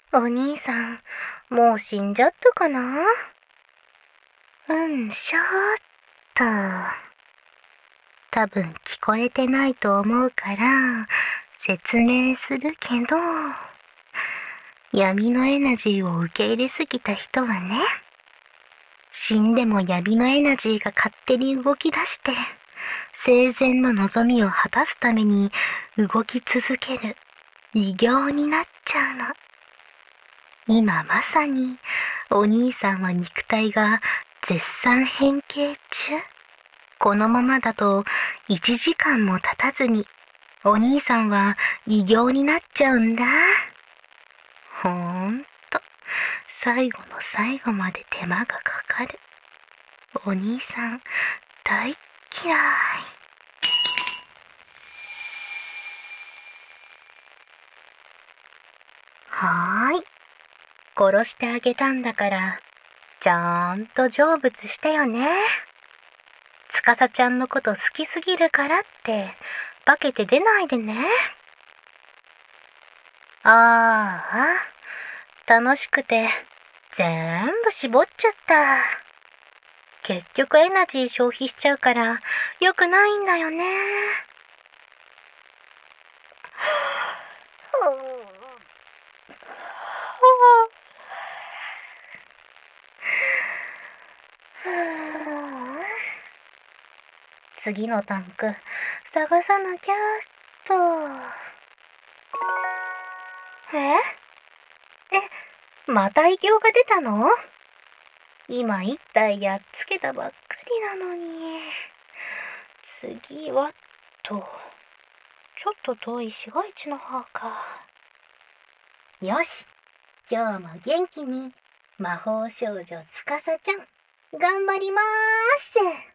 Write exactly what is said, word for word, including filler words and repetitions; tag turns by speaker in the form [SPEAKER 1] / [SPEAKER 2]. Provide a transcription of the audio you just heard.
[SPEAKER 1] お兄さん、もう死んじゃったかな？うんしょーっと。多分聞こえてないと思うから、説明するけど、闇のエナジーを受け入れすぎた人はね、死んでも闇のエナジーが勝手に動き出して、生前の望みを果たすために動き続ける偉業になっちゃうの。今まさにお兄さんは肉体が絶賛変形中。このままだといちじかんも経たずにお兄さんは偉業になっちゃうんだ。ほーんと最後の最後まで手間がかかる。お兄さん大っ嫌い。はーい。殺してあげたんだから、ちゃんと成仏してよね。つかさちゃんのこと好きすぎるからって、化けて出ないでね。ああ、楽しくて、全部絞っちゃった。結局エナジー消費しちゃうから、良くないんだよね。次のタンク探さなきゃっと。ええ、また異形が出たの？今一体やっつけたばっかりなのに。次はと、ちょっと遠い市街地の方か。よし、今日も元気に魔法少女つかさちゃん頑張りまーす。